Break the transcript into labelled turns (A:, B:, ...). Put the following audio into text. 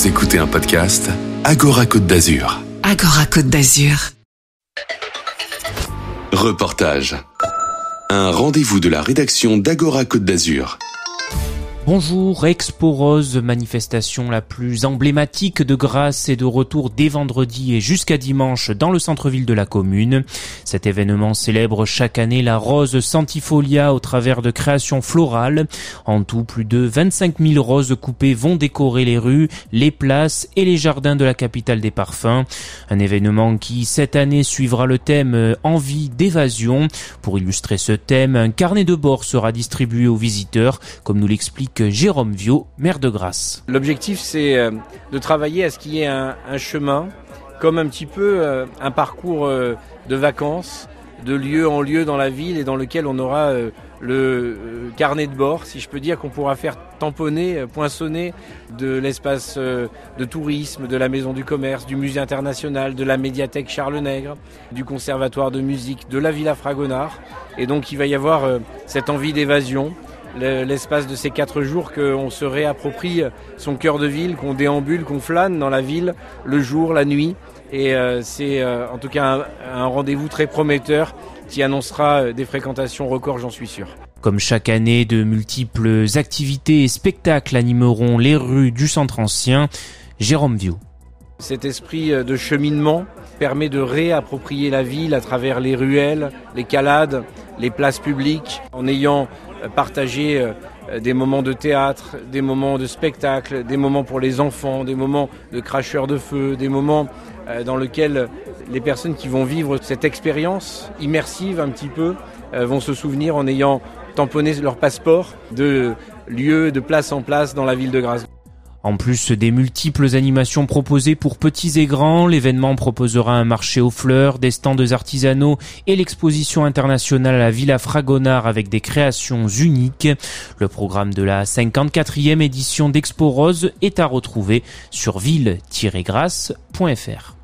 A: Vous écoutez un podcast Agora Côte d'Azur.
B: Agora Côte d'Azur.
A: Reportage. Un rendez-vous de la rédaction d'Agora Côte d'Azur.
C: Bonjour, Expo Rose, manifestation la plus emblématique de Grasse, est de retour dès vendredi et jusqu'à dimanche dans le centre-ville de la commune. Cet événement célèbre chaque année la rose centifolia au travers de créations florales. En tout, plus de 25 000 roses coupées vont décorer les rues, les places et les jardins de la capitale des parfums. Un événement qui, cette année, suivra le thème envie d'évasion. Pour illustrer ce thème, un carnet de bord sera distribué aux visiteurs, comme nous l'explique Jérôme Viau, maire de Grasse.
D: L'objectif, c'est de travailler à ce qu'il y ait un chemin, comme un petit peu un parcours de vacances, de lieu en lieu dans la ville, et dans lequel on aura le carnet de bord, si je peux dire, qu'on pourra faire tamponner, poinçonner de l'espace de tourisme, de la maison du commerce, du musée international, de la médiathèque Charles-Nègre, du conservatoire de musique, de la Villa Fragonard. Et donc il va y avoir cette envie d'évasion, l'espace de ces 4 jours, qu'on se réapproprie son cœur de ville, qu'on déambule, qu'on flâne dans la ville, le jour, la nuit. Et c'est en tout cas un rendez-vous très prometteur qui annoncera des fréquentations records, j'en suis sûr.
C: Comme chaque année, de multiples activités et spectacles animeront les rues du centre ancien. Jérôme Viau.
D: Cet esprit de cheminement permet de réapproprier la ville à travers les ruelles, les calades, les places publiques, en ayant partagé des moments de théâtre, des moments de spectacle, des moments pour les enfants, des moments de cracheurs de feu, des moments dans lesquels les personnes qui vont vivre cette expérience immersive un petit peu vont se souvenir en ayant tamponné leur passeport de lieu, de place en place dans la ville de Grasse.
C: En plus des multiples animations proposées pour petits et grands, l'événement proposera un marché aux fleurs, des stands artisanaux et l'exposition internationale à la Villa Fragonard avec des créations uniques. Le programme de la 54e édition d'Expo Rose est à retrouver sur ville-grasse.fr.